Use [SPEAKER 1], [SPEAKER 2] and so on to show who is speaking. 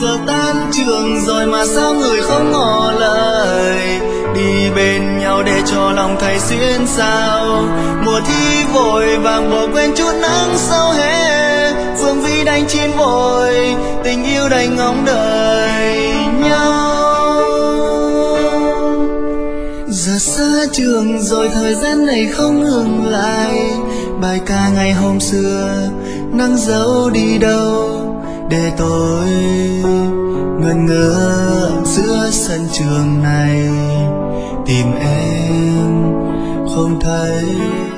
[SPEAKER 1] Giờ tan trường rồi mà sao người không ngỏ lời, đi bên nhau để cho lòng thầy xuyên sao. Mùa thi vội vàng bỏ quên chút nắng sau hè, phương vi đành chín vội, tình yêu đành ngóng đợi nhau. Giờ xa trường rồi thời gian này không ngừng lại, bài ca ngày hôm xưa nắng dấu đi đâu, để tôi ngẩn ngơ giữa sân trường này tìm em không thấy.